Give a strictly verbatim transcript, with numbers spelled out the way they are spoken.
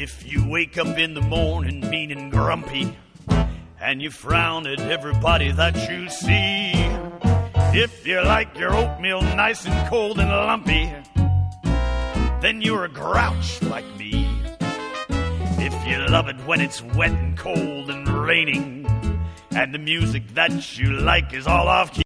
If you wake up in the morning mean and grumpy, and you frown at everybody that you see, if you like your oatmeal nice and cold and lumpy, then you're a grouch like me. If you love it when it's wet and cold and raining, and the music that you like is all off key,